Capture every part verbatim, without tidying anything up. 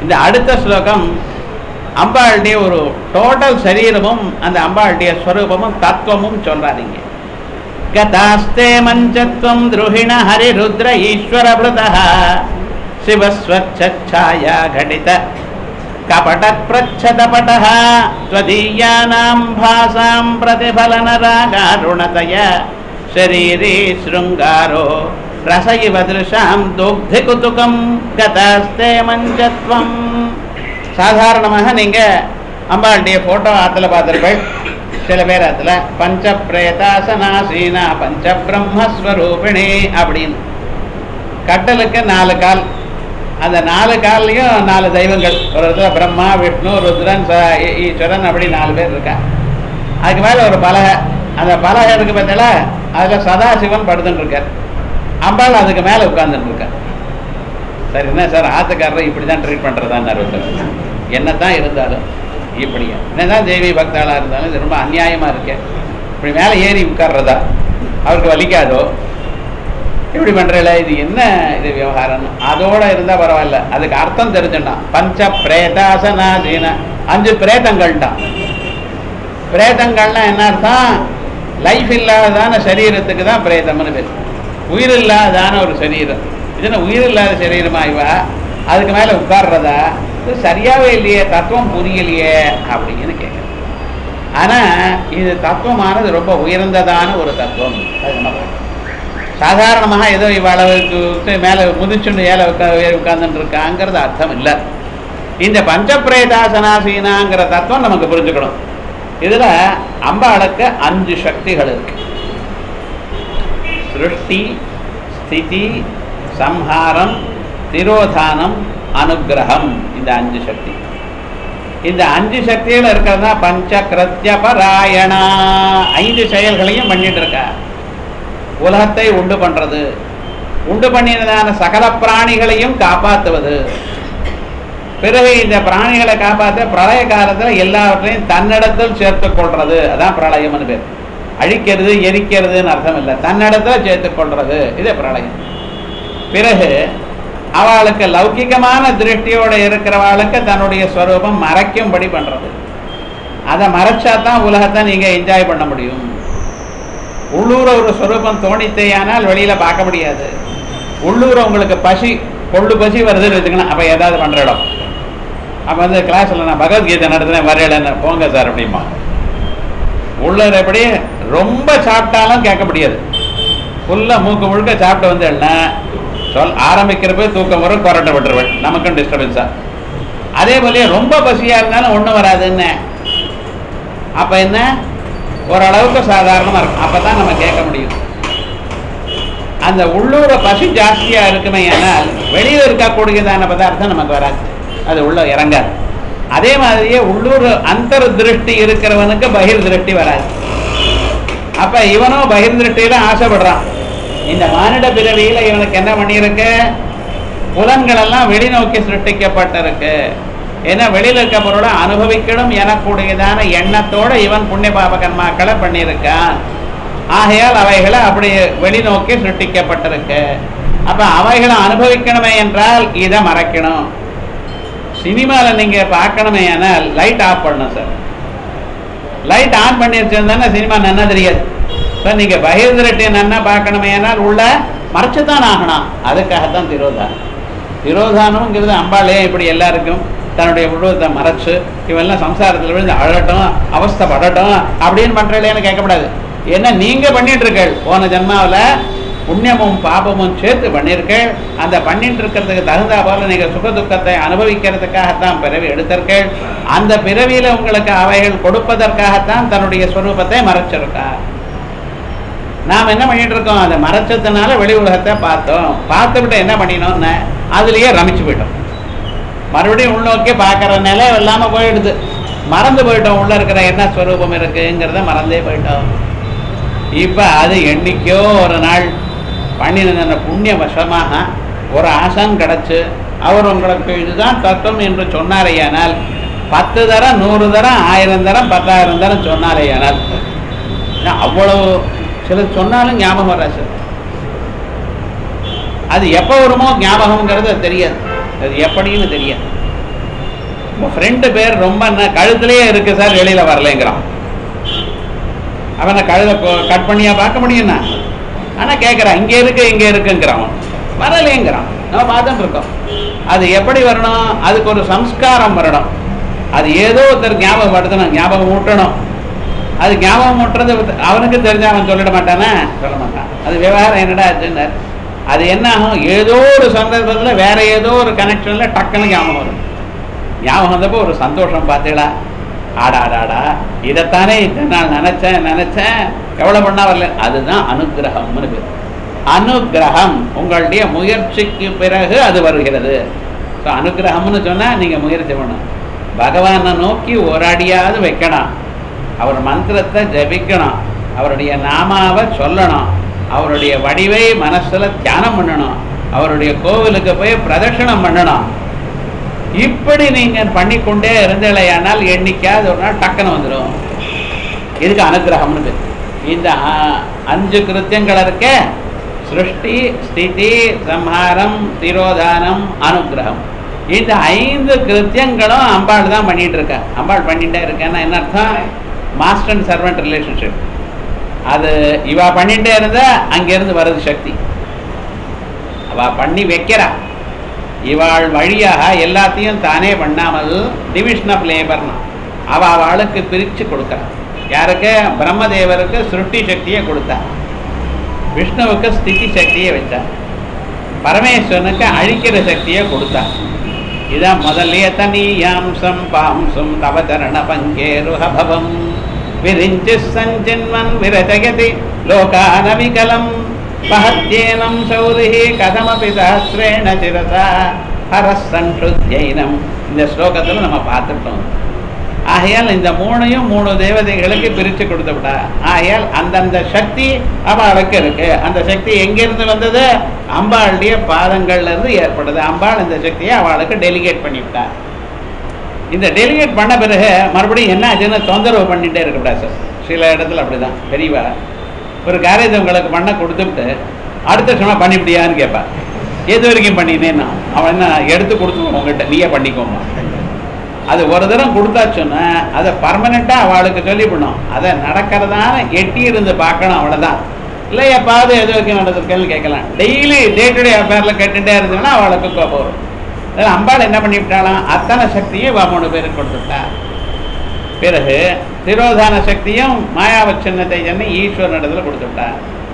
இந்த அடுத்த ஸ்லோகம் அம்பாளுடைய ஒரு டோட்டல் சரீரமும் அந்த அம்பாளுடைய ஸ்வரூபமும் தத்துவமும் சொல்றாதீங்க. கதாஸ்தே மஞ்சத்வம் துருஹிண ஹரிருத்ர ஈஸ்வர ப்ருதஹ சிவஸ்வச்சாயா கடித கபட பிரச்சதபடஹ த்வதீயானாம் பாசாம் பிரதிபலன ராகாருணதய ஷரீரே ஸ்ருங்காரோ ரசயிவ திருஷாம் துக்தி குதுகம் கதாஸ்தே மஞ்சத்வம். சாதாரணமாக நீங்கள் அம்பாளுடைய ஃபோட்டோ ஆற்றுல பார்த்துருப்பேன். சில பேர் ஆற்றுல பஞ்ச பிரேதாசனாசீனா பஞ்ச பிரம்மஸ்வரூபிணி அப்படின்னு. கட்டலுக்கு நாலு கால், அந்த நாலு கால்லையும் நாலு தெய்வங்கள். ஒரு இடத்துல பிரம்மா, விஷ்ணு, ருத்ரன், ச ஈஸ்வரன் அப்படி நாலு பேர் இருக்கா. அதுக்கு மேலே ஒரு பலகை, அந்த பலகை இருக்கு பார்த்தீங்களா, அதில் சதாசிவன் படுத்துட்டு இருக்கார். அம்பாள் அதுக்கு மேலே உட்கார்ந்துட்டு இருக்கார். சரி, என்ன சார் ஆத்துக்காரரை இப்படி தான் ட்ரீட் பண்ணுறதான்னு ஒருத்தர். என்னத்தான் இருந்தாலும் இப்படியா, என்னதான் தேவி பக்தாளாக இருந்தாலும் இது ரொம்ப அநியாயமாக இருக்கு. இப்படி மேலே ஏறி உட்கார்றதா, அவருக்கு வலிக்காதோ, இப்படி பண்ணுறல, இது என்ன இது விவகாரம்? அதோட இருந்தால் பரவாயில்ல, அதுக்கு அர்த்தம் தெரிஞ்சுட்டான். பஞ்ச பிரேதாசனாதீன, அஞ்சு பிரேதங்கள்ட்டான். பிரேதங்கள்னா என்ன அர்த்தம்? லைஃப் இல்லாததான சரீரத்துக்கு தான் பிரேதம்னு பேர். உயிர் இல்லாதான ஒரு சரீரம். இதுன்னா உயிர் இல்லாத சரீரமா இவா அதுக்கு மேலே உட்கார்றதா? இது சரியாகவே இல்லையே, தத்துவம் புரியலையே அப்படின்னு கேட்குறேன். ஆனால் இது தத்துவமானது ரொம்ப உயர்ந்ததான ஒரு தத்துவம். அது நம்ம சாதாரணமாக ஏதோ இவ்வளவுக்கு மேலே முதிச்சுண்டு ஏழை உட்கா உட்கார்ந்துட்டு இருக்காங்கிறது அர்த்தம் இல்லை. இந்த பஞ்சப்பிரேதாசனாசீனாங்கிற தத்துவம் நமக்கு புரிஞ்சுக்கணும். இதில் அம்பாளுக்கு அஞ்சு சக்திகள் இருக்கு. சிருஷ்டி, ஸ்திதி, சம்ஹாரம், திரோதானம், அனுகிரகம். இந்த அஞ்சு சக்தி, இந்த அஞ்சு சக்திகள் இருக்கிறதா பஞ்ச கிருத்திய பராயணா. ஐந்து செயல்களையும் பண்ணிட்டு இருக்கா. உலகத்தை உண்டு பண்றது, உண்டு பண்ணினதான சகல பிராணிகளையும் காப்பாற்றுவது, பிறகு இந்த பிராணிகளை காப்பாற்ற பிரளய காலத்தில் எல்லாவற்றையும் தன்னிடத்தில் சேர்த்து கொள்றது. அதான் பிரளயம்னு பேர். அழிக்கிறது, எரிக்கிறதுன்னு அர்த்தம் இல்லை, தன்னிடத்தில் சேர்த்து கொள்றது, இது பிரளயம். பிறகு அவளுக்கு லௌகிகமான திருஷ்டியோடு இருக்கிறவளுக்கு தன்னுடைய ஸ்வரூபம் மறைக்கும்படி பண்ணுறது. அதை மறைச்சா தான் உலகத்தை நீங்கள் என்ஜாய் பண்ண முடியும். உள்ளூர ஒரு ஸ்வரூபம் தோணித்தேயானால் வெளியில் பார்க்க முடியாது. உள்ளூர உங்களுக்கு பசி, கொள்ளு பசி வருதுன்னு வச்சுக்கணும், அப்போ ஏதாவது பண்ணுற இடம். அப்போ வந்து கிளாஸில் நான் பகவத்கீதை நடத்துனேன், வரையிலன்னு போங்க சார் அப்படிமா. உள்ளூர் எப்படி ரொம்ப சாப்பிட்டாலும் கேட்க முடியாது. ஃபுல்லாக மூக்கு முழுக்க சாப்பிட்டு வந்து என்ன சொல் ஆரம்பிக்கிறப்ப தூக்கம் வரும், கொரட்டை விட்டுருவேன், நமக்கும் டிஸ்டர்பன்ஸா. அதே போல ரொம்ப பசியாக இருந்தாலும் ஒன்றும் வராதுன்னு. அப்போ என்ன, ஓரளவுக்கு சாதாரணமாக இருக்கும், அப்போ தான் நம்ம கேட்க முடியும். அந்த உள்ளூர பசி ஜாஸ்தியாக இருக்குமே, ஆனால் வெளியில் இருக்கக்கூடியதான பதார்த்தம் நமக்கு வராது, அது உள்ள இறங்காது. அதே மாதிரியே உள்ளூர் அந்தர் திருஷ்டி இருக்கிறவனுக்கு பகிர் திருஷ்டி வராது. அப்போ இவனும் பகிர் திருஷ்டியில ஆசைப்படுறான். இந்த மானிட பிறவியில இவனுக்கு என்ன பண்ணியிருக்கு? புலன்களெல்லாம் வெளிநோக்கி சிருஷ்டிக்கப்பட்டிருக்கு. ஏன்னா வெளியில் இருக்க பொருளை அனுபவிக்கணும் எனக்கூடியதான எண்ணத்தோடு இவன் புண்ணிய பாப கர்மாக்களை பண்ணியிருக்கான். ஆகையால் அவைகளை அப்படி வெளிநோக்கி சிருஷ்டிக்கப்பட்டிருக்கு. அப்போ அவைகளை அனுபவிக்கணுமே என்றால் இதை மறைக்கணும். சினிமாவில் நீங்கள் பார்க்கணுமே ஆனால் லைட் ஆஃப் பண்ணணும் சார். லைட் ஆன் பண்ணி வச்சிருந்தானே சினிமா நன்னா தெரியாது. இப்போ நீங்கள் பகிர்ந்திரட்டிய நன்னா பார்க்கணுமே ஆனால் உள்ள மறைச்சு தான் ஆகணும். அதுக்காகத்தான் திரோதானம். திரோதானம்ங்கிறது அம்பாளே இப்படி எல்லாருக்கும் தன்னுடைய உருவத்தை மறைச்சு இவெல்லாம் சம்சாரத்தில் விழுந்து அழட்டும், அவஸ்தைப்படட்டும் அப்படின்னு பண்ணுறேன்னு கேட்கக்கூடாது. ஏன்னா நீங்கள் பண்ணிட்டு இருக்கீள், போன ஜென்மாவில் புண்ணியமும் பாபமும் சேர்த்து பண்ணியிருக்கீள். அந்த பண்ணிட்டு இருக்கிறதுக்கு தகுந்தா போல நீங்கள் சுக துக்கத்தை அனுபவிக்கிறதுக்காகத்தான் பிறவி எடுத்திருக்கீள். அந்த பிறவியில் உங்களுக்கு அவைகள் கொடுப்பதற்காகத்தான் தன்னுடைய ஸ்வரூபத்தை மறைச்சிருக்கா. நாம் என்ன பண்ணிட்டு இருக்கோம்? அதை மறைச்சதுனால வெளி உலகத்தை பார்த்தோம். பார்த்துவிட்டு என்ன பண்ணினோம்னு அதுலேயே ரமிச்சு போயிட்டோம். மறுபடியும் உள்நோக்கி பார்க்குற நிலை இல்லாமல் போயிடுது. மறந்து போயிட்டோம், உள்ளே இருக்கிற என்ன ஸ்வரூபம் இருக்குங்கிறத மறந்தே போயிட்டோம். இப்போ அது என்னைக்கோ ஒரு நாள் பண்ணின புண்ணிய வசமாக ஒரு ஆசான் கிடச்சி அவர் உங்களுக்கு இதுதான் தத்துவம் என்று சொன்னாரேயானால் பத்து தரம் நூறு தரம் ஆயிரம் தரம் பத்தாயிரம் தரம் சொன்னாரேயானால் அவ்வளவு சிலர் சொன்னாலும் ஞாபகம் வராது. அது எப்போ வருமோ ஞாபகங்கிறது தெரியாது, அது எப்படின்னு தெரியாது. உங்கள் ஃப்ரெண்டு பேர் ரொம்ப கழுத்துலேயே இருக்குது சார், வெளியில் வரலைங்கிறான். அவனை கழுதை கட் பண்ணியா பார்க்க முடியும்னா? ஆனால் கேட்குறான், இங்கே இருக்கு இங்கே இருக்குங்கிறான், வரலைங்கிறான். நம்ம பார்த்துட்டு இருக்கோம். அது எப்படி வரணும்? அதுக்கு ஒரு சம்ஸ்காரம் வரணும். அது ஏதோ ஒருத்தர் ஞாபகப்படுத்தணும், ஞாபகம் ஊட்டணும். அது ஞாபகம் ஊட்டுறது அவனுக்கு தெரிஞ்ச அவன் சொல்லிட மாட்டானே, சொல்ல மாட்டான். அது விவகாரம் என்னடா ஆச்சுன்னு அது என்ன ஆகும்? ஏதோ ஒரு சந்தர்ப்பத்தில் வேற ஏதோ ஒரு கனெக்ஷனில் டக்குன்னு ஞாபகம் வரும். ஞாபகம் வந்தப்போ ஒரு சந்தோஷம் பார்த்தீங்களா, ஆடாடாடா இதைத்தானே இத்தனை நாள் நினச்சேன் நினச்சேன் எவ்வளோ பண்ணா வரல. அதுதான் அனுகிரகம்னு பேர். அனுகிரகம் உங்களுடைய முயற்சிக்கு பிறகு அது வருகிறது. ஸோ அனுகிரகம்னு சொன்னால் நீங்கள் முயற்சி பண்ணணும். பகவானை நோக்கி ஒரு அடியாவது வைக்கணும், அவர் மந்திரத்தை ஜபிக்கணும், அவருடைய நாமாவை சொல்லணும், அவருடைய வடிவை மனசில் தியானம் பண்ணணும், அவருடைய கோவிலுக்கு போய் பிரதட்சணம் பண்ணணும். இப்படி நீங்கள் பண்ணிக்கொண்டே இருந்தலையானால் எண்ணிக்காது ஒரு நாள் டக்குன்னு வந்துடும். இதுக்கு அனுகிரகம்னு பேர். இந்த அஞ்சு கிருத்தியங்கள் இருக்க சிருஷ்டி, ஸ்திதி, சம்ஹாரம், திரோதானம், அனுகிரகம். இந்த ஐந்து கிருத்தியங்களும் அம்பாள் தான் பண்ணிட்டு இருக்கா. அம்பாள் பண்ணிட்டே இருக்கேன்னா என்ன அர்த்தம்? Master and servant relationship. அது இவா பண்ணிட்டே இருந்தா அங்கேருந்து வருது சக்தி. அவ பண்ணி வைக்கிறா. இவாள் வழியாக எல்லாத்தையும் தானே பண்ணாமல் டிவிஷன் ஆஃப் லேபர்னா அவ அவளுக்கு பிரித்து கொடுக்குறா. யாருக்கு? பிரம்மதேவருக்கு சிருஷ்டி சக்தியை கொடுத்தா, விஷ்ணுவுக்கு ஸ்திதி சக்தியை வச்சா, பரமேஸ்வரனுக்கு அழிக்கிற சக்தியை கொடுத்தா. இதான் முதல்லையே தனியாம்சம் பாம்சம் தவதரண பங்கேருஹபவம் விரிஞ்சி சஞ்சின்வன் விரஜயதி லோகானவிகலம் மஹத்யேனம் சௌரிஹி கதமபி சஹஸ்ரேண சிரசா ஹரசன்ஷுத்யைனம். இந்த ஸ்லோகத்தில் நம்ம பார்த்துட்டோம். ஆகையால் இந்த மூணையும் மூணு தேவதைகளுக்கு பிரித்து கொடுத்து விட்டா. ஆகையால் அந்தந்த சக்தி அவளுக்கு இருக்கு. அந்த சக்தி எங்கிருந்து வந்தது? அம்பாளுடைய பாதங்கள்ல இருந்து ஏற்படுது. அம்பாள் இந்த சக்தியை அவளுக்கு டெலிகேட் பண்ணிவிட்டா. இந்த டெலிகேட் பண்ண பிறகு மறுபடியும் என்ன ஆச்சுன்னு தொந்தரவு பண்ணிகிட்டே இருக்கக்கூடாது சார். சில இடத்துல அப்படிதான் பெரியவா ஒரு காரியத்தை உங்களுக்கு பண்ண கொடுத்துட்டு அடுத்த சமயம் பண்ணிவிட்டியான்னு கேட்பா. எது வரைக்கும் பண்ணினேன்னா அவன் என்ன எடுத்து கொடுத்துருவோம் உங்கள்கிட்ட, நீயே பண்ணிக்கோமா. அது ஒரு தரம் கொடுத்தாச்சுன்னா அதை பர்மனெண்ட்டாக அவளுக்கு சொல்லிவிடணும். அதை நடக்கிறதான எட்டி இருந்து பார்க்கணும், அவ்வளோதான். இல்லை எப்பாவது எது வரைக்கும் நடந்திருக்கேன்னு கேட்கலாம். டெய்லி டே டு டே அஃபேரில் கேட்டுகிட்டே இருந்ததுன்னா அவளுக்கு கோபம் வரும். அதில் அம்பாள் என்ன பண்ணிவிட்டாலாம்? அத்தனை சக்தியும் இவ மூணு பேருக்கு கொடுத்துட்டா. பிறகு திரோதான சக்தியும் மாயாவச்சின்னத்தை சென்னை ஈஸ்வரனிடத்தில் கொடுத்துட்டா.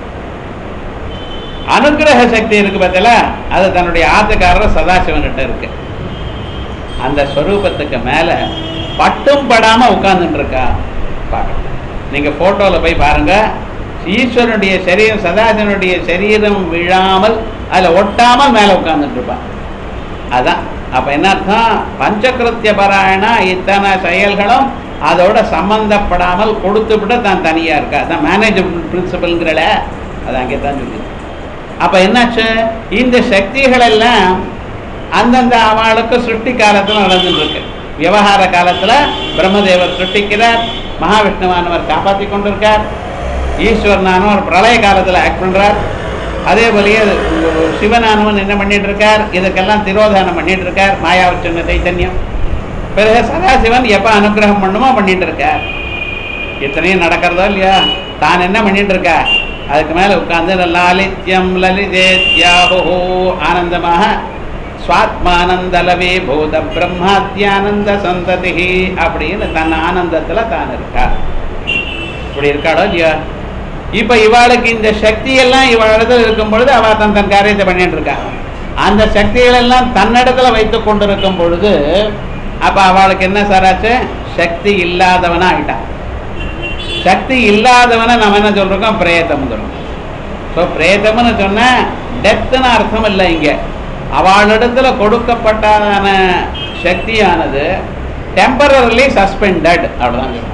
அனுகிரக சக்தி இருக்கு பார்த்தல, அது தன்னுடைய ஆத்துக்காரர் சதாசிவன்கிட்ட இருக்கு. அந்த ஸ்வரூபத்துக்கு மேலே பட்டும் படாமல் உட்கார்ந்துட்டு இருக்கா. பார்க்கணும். நீங்கள் ஃபோட்டோவில் போய் பாருங்கள். ஈஸ்வரனுடைய சரீரம் சதாசிவனுடைய சரீரம் விழாமல் அதில் ஒட்டாமல் மேலே உட்கார்ந்துட்டு இருப்பான். அதான் அப்போ என்ன அர்த்தம்? பஞ்சகிருத்திய பாராயணா இத்தனை செயல்களும் அதோட சம்பந்தப்படாமல் கொடுத்து விட தான் தனியாக இருக்கா. அதான் மேனேஜ்மெண்ட் பிரின்சிபல்ங்கிறல அது அங்கே தான் இருக்குது. அப்போ என்னாச்சு? இந்த சக்திகள் எல்லாம் அந்தந்த அவளுக்கு சிருஷ்டி காலத்தில் நடந்துட்டு இருக்கு. விவகார காலத்தில் பிரம்மதேவர் சிருஷ்டிக்கிறார், மகாவிஷ்ணுவானவர் காப்பாற்றி கொண்டிருக்கார், ஈஸ்வரனானவர் பிரளய காலத்தில் ஆக்ட் பண்ணுறார். அதே போலயே சிவனானவன் என்ன பண்ணிட்டு இருக்கார்? இதுக்கெல்லாம் திரோதானம் பண்ணிட்டு இருக்கார், மாயாவச்சன தைத்தன்யம். பிறகு சதாசிவன் எப்போ அனுகிரகம் பண்ணுமோ பண்ணிட்டு இருக்கார். இத்தனையும் நடக்கிறதோ இல்லையா? தான் என்ன பண்ணிட்டு இருக்கா? அதுக்கு மேலே உட்கார்ந்து லாலித்யம் லலிதேத்யாஹோ ஆனந்தமாக ஸ்வாத்மானந்தலவே பூத பிரம்மாத்யானந்த சந்ததி அப்படின்னு தன் ஆனந்தத்தில் தான் இருக்கா. இப்படி இருக்காளோ இல்லையா? இப்போ இவாளுக்கு இந்த சக்தியெல்லாம் இவளிடத்தில் இருக்கும் பொழுது அவள் தன் தன் காரியத்தை பண்ணிட்டு இருக்கா. அந்த சக்திகளெல்லாம் தன்னிடத்தில் வைத்து கொண்டு இருக்கும் பொழுது அப்போ அவளுக்கு என்ன சாராச்சு? சக்தி இல்லாதவனா ஆகிட்டான். சக்தி இல்லாதவனை நம்ம என்ன சொல்கிறோம்? பிரேதம் சொல்கிறோம். ஸோ பிரேதம்னு சொன்னால் டெத்துன்னு அர்த்தம் இல்லை. இங்கே அவளிடத்தில் கொடுக்கப்பட்டதான சக்தியானது டெம்பரரிலி சஸ்பெண்டட் அப்படிதான் சொல்லுவாங்க.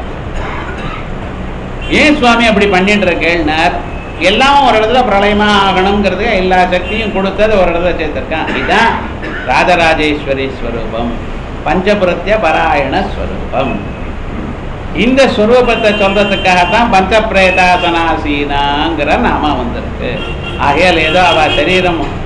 ஏன் சுவாமி அப்படி பண்ணிட்டு இருக்கேன்னார்? எல்லாம் ஒரு இடத்துல பிரளயமாக ஆகணுங்கிறது எல்லா சக்தியும் கொடுத்தது ஒரு இடத்துல சேர்த்துருக்கான். இதுதான் ராஜராஜேஸ்வரி ஸ்வரூபம், பஞ்சபிரத்ய பராயண ஸ்வரூபம். இந்த ஸ்வரூபத்தை சொல்றதுக்காகத்தான் பஞ்சபிரேதாசனாசீனாங்கிற நாம வந்திருக்கு. ஆகையால் ஏதோ அவ சரீரம்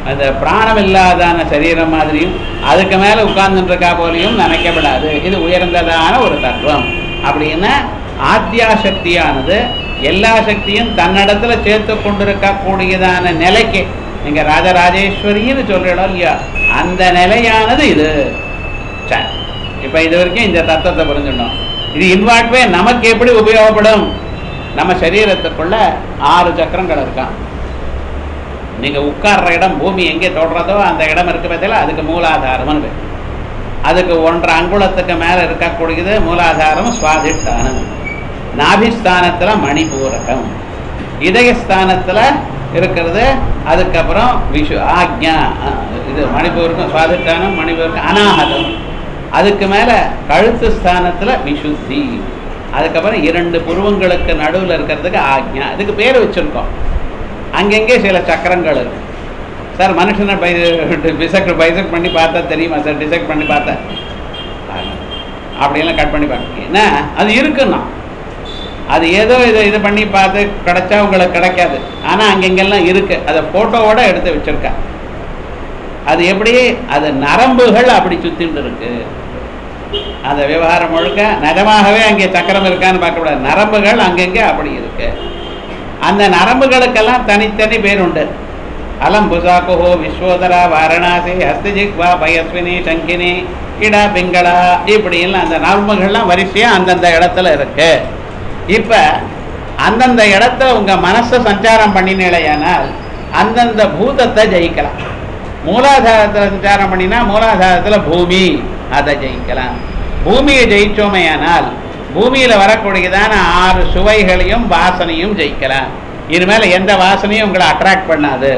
அந்த பிராணம் இல்லாதான சரீரம் மாதிரியும் அதுக்கு மேலே உட்கார்ந்துருக்கா போலையும் நினைக்கப்படாது. இது உயர்ந்ததான ஒரு தத்துவம். அப்படின்னா ஆத்யா சக்தியானது எல்லா சக்தியும் தன்னிடத்துல சேர்த்து கொண்டிருக்கக்கூடியதான நிலைக்கு நீங்க ராஜராஜேஸ்வரின்னு சொல்றோம் இல்லையா, அந்த நிலையானது இது. சரி, இப்போ இது வரைக்கும் இந்த தத்துவத்தை புரிஞ்சுடணும். இது இன்வாட்வே நமக்கு எப்படி உபயோகப்படும்? நம்ம சரீரத்துக்குள்ள ஆறு சக்கரங்கள் இருக்கான். நீங்க உட்கார்ற இடம் பூமி எங்கே தொடுறதோ அந்த இடம் இருக்கு பார்த்தீங்களா, அதுக்கு மூலாதாரம்னு பேர். அதுக்கு ஒன்றரை அங்குலத்துக்கு மேல இருக்கக்கூடியது மூலாதாரம், சுவாதிஷ்டானம். நாபிஸ்தானத்துல மணிபூரகம், இதயஸ்தானத்துல இருக்கிறது. அதுக்கப்புறம் விஷு ஆக்ஞா, இது மணிபூரகம், சுவாதிஷ்டானம், மணிபூரகம், அநாகதம். அதுக்கு மேல கழுத்து ஸ்தானத்துல விசுத்தி. அதுக்கப்புறம் இரண்டு புருவங்களுக்கு நடுவில் இருக்கிறதுக்கு ஆக்ஞா. இதுக்கு பேர் வச்சிருக்கோம். அங்கங்கே சில சக்கரங்கள் இருக்கு சார். மனுஷனை பை டிசெக்ட் பைசெக்ட் பண்ணி பார்த்தா தெரியுமா சார்? டிசெக்ட் பண்ணி பார்த்தா அப்படியெல்லாம் கட் பண்ணி பார்க்க என்ன அது இருக்குன்னா, அது ஏதோ இதை இது பண்ணி பார்த்து கிடைச்சா உங்களுக்கு கிடைக்காது. ஆனால் அங்கெங்கெல்லாம் இருக்கு. அதை ஃபோட்டோவோட எடுத்து வச்சிருக்கா. அது எப்படி? அது நரம்புகள் அப்படி சுத்திட்டு இருக்கு. அந்த விவகாரம் முழுக்க நிஜமாகவே அங்கே சக்கரம் இருக்கான்னு பார்க்கக்கூடாது. நரம்புகள் அங்கங்கே அப்படி இருக்கு. அந்த நரம்புகளுக்கெல்லாம் தனித்தனி பேர் உண்டு. அலம் புசாக்குஹோ விஸ்வோதரா வாரணாசி ஹஸ்திஜிக்வா பயஸ்வினி சங்கினி இடா பிங்களா இப்படிலாம் அந்த நரம்புகள்லாம் வரிசையாக அந்தந்த இடத்துல இருக்கு. இப்போ அந்தந்த இடத்துல உங்கள் மனசை சஞ்சாரம் பண்ணினேலையானால் அந்தந்த பூதத்தை ஜெயிக்கலாம். மூலாதாரத்தில் சஞ்சாரம் பண்ணினா மூலாதாரத்தில் பூமி, அதை ஜெயிக்கலாம். பூமியை ஜெயிச்சோமையானால் பூமியில் வரக்கூடியதான ஆறு சுவைகளையும் வாசனையும் ஜெயிக்கலாம். இனிமேல் எந்த வாசனையும் உங்களை அட்ராக்ட் பண்ணாது.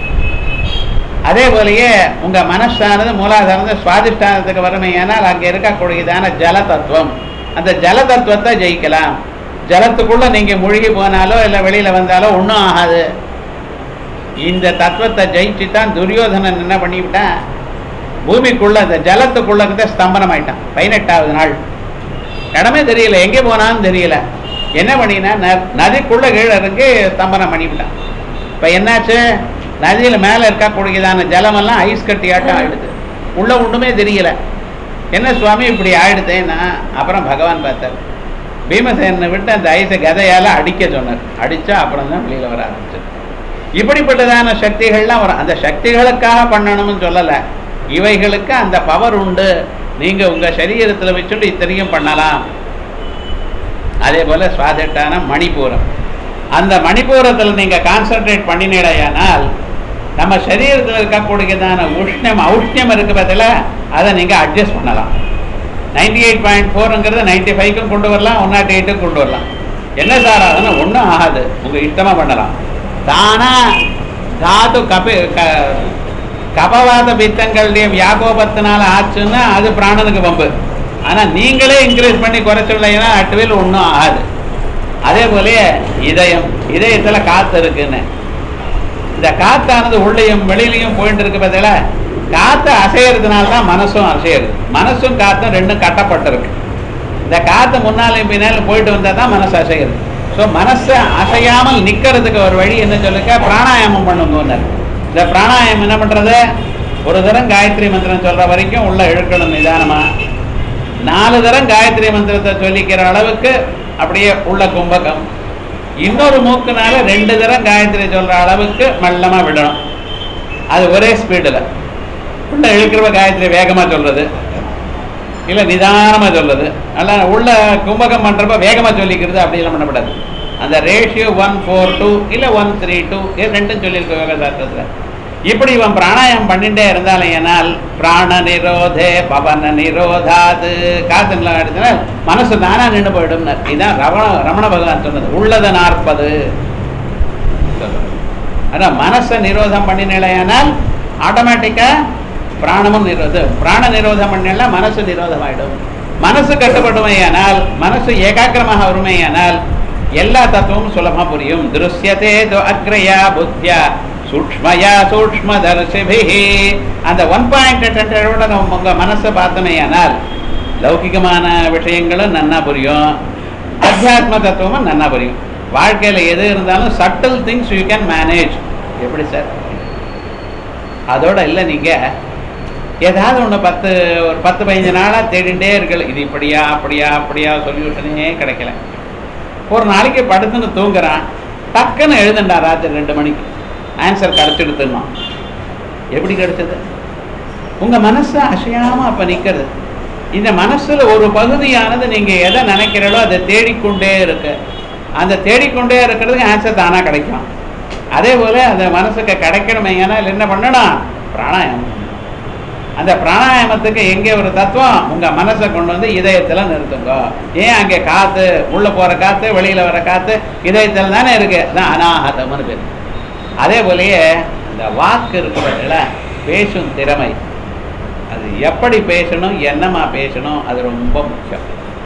அதே போலயே உங்கள் மனசானது மூலாதாரம் சுவாதிஷ்டானத்துக்கு வறுமையானால் அங்கே இருக்கக்கூடியதான ஜல தத்துவம், அந்த ஜல தத்துவத்தை ஜெயிக்கலாம். ஜலத்துக்குள்ளே நீங்கள் மூழ்கி போனாலோ இல்லை வெளியில் வந்தாலோ ஒன்றும் ஆகாது. இந்த தத்துவத்தை ஜெயிச்சு தான் துரியோதனன் என்ன பண்ணிவிட்டான், பூமிக்குள்ள அந்த ஜலத்துக்குள்ள ஸ்தம்பனம் ஆயிட்டான். பதினெட்டாவது நாள் இடமே தெரியல, எங்கே போனான்னு தெரியல. என்ன பண்ணினா நதிக்குள்ள கீழே இறங்கி ஸ்தம்பனம் பண்ணிவிட்டான். இப்போ என்னாச்சு, நதியில் மேலே இருக்கக்கூடியதான ஜலமெல்லாம் ஐஸ் கட்டியாட்டம் ஆயிடுது. உள்ள ஒன்றுமே தெரியல. என்ன சுவாமி இப்படி ஆயிடுதேன்னா அப்புறம் பகவான் பார்த்தார். பீமசேனை விட்டு அந்த ஐஸை கதையால் அடிக்க சொன்னார். அடித்தா அப்புறம் தான் வெளியில் வர ஆரம்பிச்சு. இப்படிப்பட்டதான சக்திகள்லாம் வரும். அந்த சக்திகளுக்காக பண்ணணும்னு சொல்லலை, இவைகளுக்கு அந்த பவர் உண்டு. நீங்கள் உங்கள் சரீரத்தில் வச்சுட்டு இத்தனையும் பண்ணலாம். அதே போல் சுவாதிஷ்டான மணிப்பூரம், அந்த மணிப்பூரத்தில் நீங்கள் கான்சன்ட்ரேட் பண்ணினீடையானால் நம்ம சரீரத்தில் இருக்கக்கூடியதான உஷ்ணம் ஔஷ்ணியம் இருக்குது பார்த்தல, அதை நீங்கள் அட்ஜஸ்ட் பண்ணலாம். நைன்டி எயிட் பாயிண்ட் ஃபோருங்கிறத நைன்டி ஃபைவ்க்கும் கொண்டு வரலாம், ஒன் நாட் எயிட்டுக்கும் கொண்டு வரலாம். என்ன சார் ஆகுதுன்னா ஒன்றும் ஆகாது, உங்கள் இஷ்டமாக பண்ணலாம். தானா தாது கபி க கபவாத பித்தங்களுடைய வியாகோபத்தினால ஆச்சுன்னா அது பிராணனுக்கு பம்பு. ஆனால் நீங்களே இன்க்ரீஸ் பண்ணி குறைச்சிடலைன்னா அட்டுவில் ஒன்றும் ஆகாது. அதே போல இதயம், இதயத்தில் காற்று இருக்குன்னு, இந்த காற்றானது உள்ளேயும் வெளியிலையும் போயிட்டு இருக்கு பார்த்தீங்களா, காற்று அசைகிறதுனால தான் மனசும் அசையிறது. மனசும் காற்றும் ரெண்டும் கட்டப்பட்டிருக்கு. இந்த காற்று முன்னாலையும் பின்னாலும் போயிட்டு வந்தால் தான் மனசு அசைகிறது. ஸோ மனசை அசையாமல் நிற்கிறதுக்கு ஒரு வழி என்ன சொல்லுங்க, பிராணாயாமம் பண்ணுங்க. இந்த பிராணாயாமம் என்ன பண்ணுறது, ஒரு தரம் காயத்ரி மந்திரம் சொல்கிற வரைக்கும் உள்ள இழுக்கணும் நிதானமாக. நாலு தரம் காயத்ரி மந்திரத்தை சொல்லிக்கிற அளவுக்கு அப்படியே உள்ள கும்பகம். இன்னொரு மூக்குனால ரெண்டு தரம் காயத்ரி சொல்கிற அளவுக்கு மெல்லமாக விடணும். அது ஒரே ஸ்பீடில். உள்ள இழுக்கிறவ காயத்ரி வேகமாக சொல்கிறது இல்லை நிதானமாக சொல்கிறது. நல்லா உள்ள கும்பகம் பண்ணுறப்ப வேகமாக சொல்லிக்கிறது அப்படியெல்லாம் பண்ணப்படாது. அந்த ரேஷியோ ஒன் ஃபோர் டூ இல்லை ஒன் த்ரீ டூ இது ரெண்டும் சொல்லியிருக்க யோக சாஸ்திரத்தில். இப்படி இவன் பிராணாயம் பண்ணிட்டே இருந்தாலும் ஏனால் பிராண நிரோதே பவன நிரோதாது காற்றுலாம் எடுத்தனா மனசு தானா நின்று போயிடும்னு. இதுதான் ரமண ரமண பகவான் சொன்னது, உள்ளத நாற்பது சொல்லுவாங்க. ஆனால் மனசை நிரோதம் பண்ணினேனால் ஆட்டோமேட்டிக்காக பிராணமும் நிரோதம். பிராண நிரோதம் பண்ணினா மனசு நிரோதம் ஆகிடும். மனசு கட்டுப்படுமையானால், மனசு ஏகாக்கிரமாக வருமையானால் எல்லா தத்துவமும் சுலபமாக புரியும். திருஷ்யதே தோ அக்ரயா புத்தியா சூக்ஷ்மயா சூக்ஷ்ம தர்சிபிஹி. அந்த ஒன் பாயிண்ட் டென்டோட உங்கள் மனசை பார்த்தமையானால் லௌகிகமான விஷயங்களும் நன்னா புரியும், அத்தியாத்ம தத்துவமும் நன்னா புரியும். வாழ்க்கையில் எது இருந்தாலும் settle things you can manage. எப்படி சார்? அதோட இல்லை, நீங்கள் ஏதாவது ஒன்று பத்து ஒரு பத்து பதினஞ்சு நாளாக தேடிகிட்டே இருக்கல, இது இப்படியா அப்படியா அப்படியா சொல்யூஷனே கிடைக்கல. ஒரு நாளைக்கு படுத்துன்னு தூங்குறான், டக்குன்னு எழுதுண்டா ராத்திரி ரெண்டு மணிக்கு ஆன்சர் கிடச்சிடுத்துன்னா. எப்படி கிடைச்சது? உங்கள் மனசு அசையாமல் அப்போ நிற்கிறது. இந்த மனசில் ஒரு பகுதியானது நீங்கள் எதை நினைக்கிறீங்களோ அதை தேடிக்கொண்டே இருக்கு. அந்த தேடிக்கொண்டே இருக்கிறதுக்கு ஆன்சர் தானாக கிடைக்கும். அதே போல் அந்த மனசுக்கு கிடைக்கணுமே, ஏன்னா என்ன பண்ணணும்? பிராணாயாமம். அந்த பிராணாயாமத்துக்கு எங்கே ஒரு தத்துவம், உங்கள் மனசை கொண்டு வந்து இதயத்தில் நிறுத்துங்க. ஏன் அங்கே காற்று உள்ளே போகிற காற்று வெளியில் வர காற்று இதயத்தில் தானே இருக்குது, அதுதான் அனாஹதம்னு பேர். அதே போலயே இந்த வாக்கு இருக்கிறதுல பேசும் திறமை, அது எப்படி பேசணும், என்னமா பேசணும், அது ரொம்ப முக்கியம்.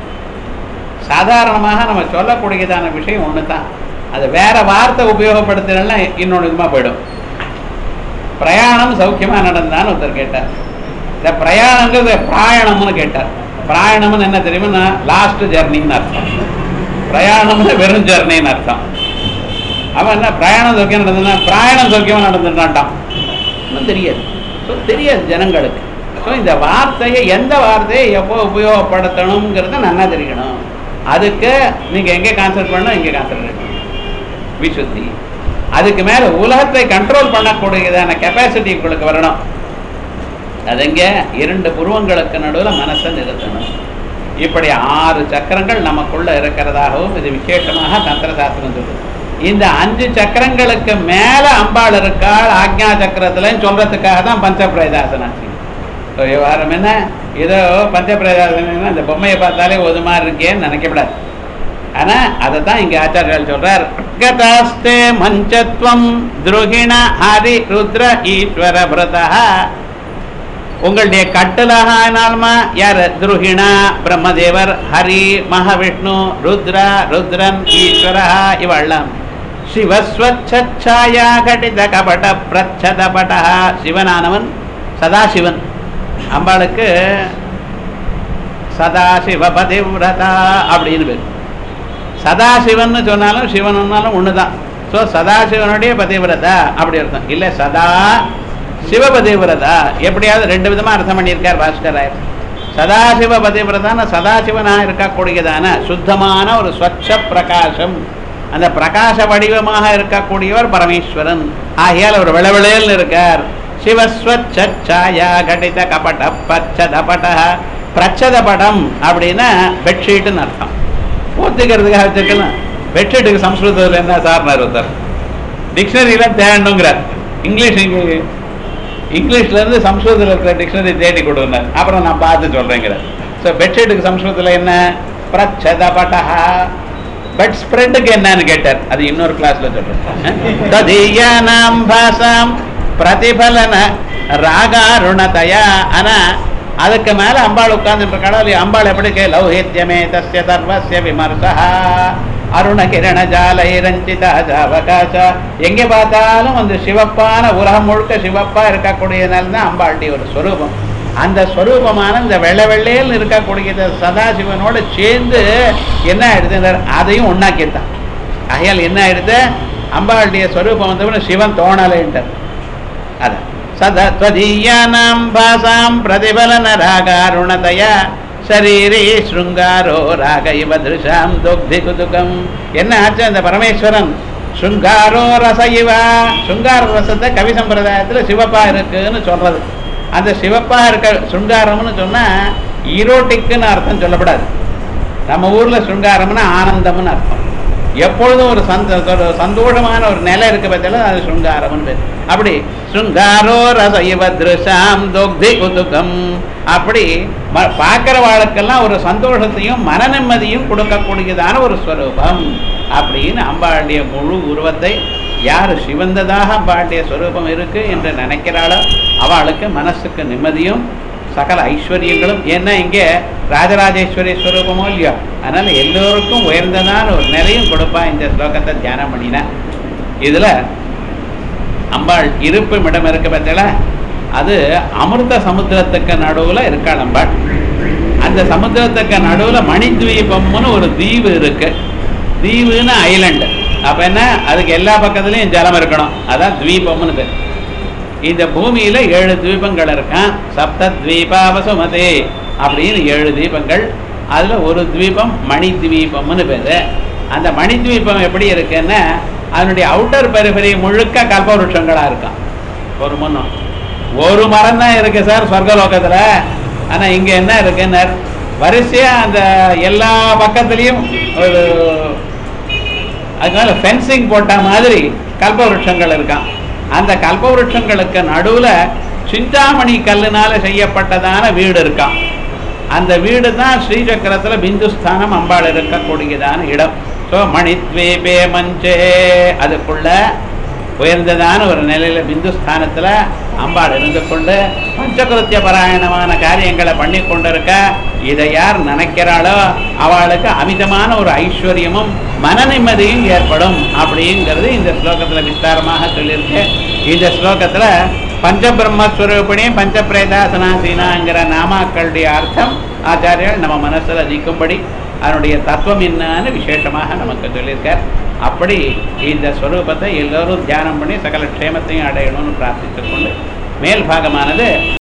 சாதாரணமாக நம்ம சொல்லக்கூடியதான விஷயம் ஒன்று தான், அது வேற வார்த்தை உபயோகப்படுத்தினா இன்னொன்று விதமாக போயிடும். பிரயாணம் சௌக்கியமாக நடந்தான்னு ஒருத்தர் கேட்டார். இந்த பிரயாணங்கிறது பிராயணம்னு கேட்டார். பிராயணம்னு என்ன தெரியுமா? லாஸ்ட் ஜெர்னின்னு அர்த்தம். பிரயாணம்னு வெறும் ஜெர்னின்னு அர்த்தம். அவன் என்ன பிரயாணம் சௌக்கியம் நடந்ததுன்னா பிராயணம் சௌக்கியமாக நடந்துட்டான் இன்னும் தெரியாது. ஸோ தெரியாது ஜனங்களுக்கு. ஸோ இந்த வார்த்தையை எந்த வார்த்தையை எப்போ உபயோகப்படுத்தணுங்கிறத நல்லா தெரியணும். அதுக்கு நீங்கள் எங்கே கான்சன்ட்ரேட் பண்ணணும், இங்கே கான்சன்ட்ரேட் பண்ணணும். விசுத்தி. அதுக்கு மேலே உலகத்தை கண்ட்ரோல் பண்ணக்கூடியதான கெப்பாசிட்டி உங்களுக்கு வரணும். அதுங்க இரண்டு புருவங்களுக்கு நடுவில் மனசை நிறுத்தணும். இப்படி ஆறு சக்கரங்கள் நமக்குள்ள இருக்கிறதாகவும் இது விசேஷமாக தந்திர சாஸ்திரம் சொல்லுது. இந்த அஞ்சு சக்கரங்களுக்கு மேலே அம்பாள் இருக்காள் ஆக்ஞா சக்கரத்துலன்னு சொல்றதுக்காக தான் பஞ்சபிரேதாசனாச்சு. விவகாரம் என்ன, ஏதோ பஞ்சபிரேதாசனா இந்த பொம்மையை பார்த்தாலே ஒரு மாதிரி இருக்கேன்னு நினைக்கப்படாது. ஆனா அதை தான் இங்க ஆச்சாரியர்கள் சொல்றார். கதாஸ்தே மஞ்சத்வம் துருகிண ஹரி ருத்ர ஈஸ்வர பிரதா. உங்களுடைய கட்டலாக ஆனாலுமா யார்? துருகிணா பிரம்மதேவர், ஹரி மகாவிஷ்ணு, ருத்ரா ருத்ரன், ஈஸ்வரா இவெல்லாம். சிவஸ்வச்சாயா கட்டித கபட பிரச்சதபட. சிவனானவன் சதாசிவன். அம்பாளுக்கு சதாசிவ பதிவிரதா அப்படின்னு பேர். சதாசிவன் சொன்னாலும் சிவனாலும் ஒண்ணுதான். ஸோ சதாசிவனுடைய பதிவிரதா அப்படி அர்த்தம் இல்லை, சதா சிவபதிவிரதா. எப்படியாவது ரெண்டு விதமா அர்த்தம் பண்ணியிருக்கார் பாஸ்கராயர். சதாசிவ பதிவிரதான சதாசிவனாக இருக்கக்கூடியதான சுத்தமான ஒரு ஸ்வச்ச பிரகாசம், அந்த பிரகாச வடிவமாக இருக்கக்கூடியவர் பரமேஸ்வரன். ஆகையால் அவர் விளவிளையல் இருக்கார். சிவஸ்வச்சாயா கடித கபட பச்சதபட. பிரச்சதபடம் அப்படின்னா பெட்ஷீட்டுன்னு அர்த்தம். போத்துக்கிறதுக்காக வச்சிருக்கலாம். பெட்ஷீட்டுக்கு சம்ஸ்கிருதத்தில் என்ன சார்னார் ஒருத்தர், டிக்ஷனரியில தேடணுங்கிறார். இங்கிலீஷ் இங்கிலீஷ்ல இருந்து சம்ஸ்கிருதத்தில் இருக்கிற டிக்ஷனரி தேடி கொடுனார். அப்புறம் நான் பார்த்து சொல்றேங்கிறார். ஸோ பெட்ஷீட்டுக்கு சம்ஸ்கிருதத்தில் என்ன? பிரச்சதபட. பெட் ஸ்ப்ரெட்டுக்கு என்னன்னு கேட்டார். அது இன்னொரு கிளாஸ்ல சொல்றேன். ததீயானாம் பாசாம் பிரதிபலன ராகாருணதயா. ஆனா அதுக்கு மேல அம்பாள் உட்கார்ந்து கடவுள் அம்பாள் எப்படி கே லௌஹித்யமே தஸ்ய சர்வஸ்ய விமர்சா அருண கிரண ஜாலை ரஞ்சிதா ஜாவகாச. எங்கே பார்த்தாலும் அந்த சிவப்பான உலகம் முழுக்க சிவப்பா இருக்கக்கூடியதுனால தான் அம்பாளுடைய ஒரு ஸ்வரூபம். அந்த ஸ்வரூபமான இந்த வெள்ளை வெள்ளையில் இருக்கக்கூடிய சதாசிவனோடு சேர்ந்து என்ன ஆயிடுது, அதையும் ஒன்னாக்கிட்டான். ஆகையால் என்ன ஆயிடுது, அம்பாளுடைய ஸ்வரூபம் வந்தவன சிவன் தோணலைன்ட்டார். அதான் சதத்வதீயானாம் பாசாம் பிரதிபலன ராகாருணதயா சரீரே ஸ்ருங்காரோ ராக இவ திருஷாம் துக்தி குதுகம். என்ன ஆச்சு, அந்த பரமேஸ்வரன் ஸ்ருங்காரோ ரச இவ. ஸ்ருங்கார ரசத்தை கவி சம்பிரதாயத்தில் சிவப்பா இருக்குன்னு சொல்றது. அந்த சிவப்பா இருக்க ஸ்ருங்காரம்னு சொன்னா ஈரோட்டிக்குன்னு அர்த்தம் சொல்லப்படாது. நம்ம ஊர்ல ஸ்ருங்காரம்னா ஆனந்தம்னு அர்த்தம். எப்பொழுதும் ஒரு சந்த சந்தோஷமான ஒரு நிலை இருக்கு பத்தில அது ஸ்ருங்காரம்னு பேர். அப்படி ஸ்ருங்காரோ ரச இவ திருஷாம் துக்தி குதுகம். அப்படி பார்க்கிற வாழ்க்கெல்லாம் ஒரு சந்தோஷத்தையும் மன நிம்மதியும் கொடுக்கக்கூடியதான ஒரு ஸ்வரூபம் அப்படின்னு அம்பாளுடைய முழு உருவத்தை யார் சிவந்ததாக அம்பாளுடைய ஸ்வரூபம் இருக்கு என்று நினைக்கிறாளோ அவளுக்கு மனசுக்கு நிம்மதியும் சகல ஐஸ்வர்யங்களும். ஏன்னா இங்கே ராஜராஜேஸ்வரி ஸ்வரூபமோ இல்லையோ, அதனால எல்லோருக்கும் உயர்ந்ததான ஒரு நிலையும் கொடுப்பா. இந்த ஸ்லோகத்தை தியானம் பண்ணினா இதுல அம்பாள் இருப்பும் இடம் இருக்க பத்தில அது அமிர்த சமுத்திரத்துக்கு நடுவுல இருக்காள் அம்பாள். அந்த சமுத்திரத்துக்கு நடுவுல மணித்வீபம்னு ஒரு தீவு இருக்கு. தீவுன்னு ஐலண்டு. அப்ப என்ன, அதுக்கு எல்லா பக்கத்துலயும் ஜலம் இருக்கணும். அதான் தீபம்னு பேர். இந்த பூமியில ஏழு தீபங்கள் இருக்கான். சப்த தீபா வசுமதே அப்படின்னு ஏழு தீபங்கள். அதுல ஒரு தீபம் மணி தீபம்னு பேரு. அந்த மணி தீபம் எப்படி இருக்குன்னா அதனுடைய அவுட்டர் பெரிஃபரி முழுக்க கல்பவருஷங்களா இருக்கான். ஒரு முன்னம் ஒரு மரம் தான் இருக்கு சார் சொர்க்கலோகத்துல. ஆனா இங்க என்ன இருக்குன்னு வரிசையா அந்த எல்லா பக்கத்துலயும் ஒரு அதனால ஃபென்சிங் போட்ட மாதிரி கல்பவருஷங்கள் இருக்கான். அந்த கல்பவருஷங்களுக்கு நடுவுல சிந்தாமணி கல்லுனால செய்யப்பட்டதான வீடு இருக்கான். அந்த வீடு தான் ஸ்ரீசக்கரத்துல பிந்துஸ்தானம் அம்பாள் இருக்கக்கூடியதான இடம். ஸோ மணித்வீபே மஞ்சே அதுக்குள்ள உயர்ந்ததான ஒரு நிலையில பிந்துஸ்தானத்துல அம்பாள் இருந்து கொண்டு பஞ்சகிருத்திய பராயணமான காரியங்களை பண்ணி கொண்டிருக்க. இதை யார் நினைக்கிறாளோ அவளுக்கு அமிதமான ஒரு ஐஸ்வர்யமும் மன நிம்மதியும் ஏற்படும் அப்படிங்கிறது இந்த ஸ்லோகத்துல விஸ்தாரமாக சொல்லியிருக்கு. இந்த ஸ்லோகத்துல பஞ்சபிரம்மஸ்வரூபிணி பஞ்சபிரேதாசனாசீனாங்கிற நாமாக்களுடைய அர்த்தம் ஆச்சாரியர்கள் நம்ம மனசுல நிற்கும்படி அதனுடைய தத்துவம் என்னன்னு விசேஷமாக நமக்கு சொல்லியிருக்கார். அப்படி இந்த ஸ்வரூபத்தை எல்லோரும் தியானம் பண்ணி சகல க்ஷேமத்தையும் அடையணும்னு பிரார்த்தித்துக் கொண்டு மேல் பாகமானது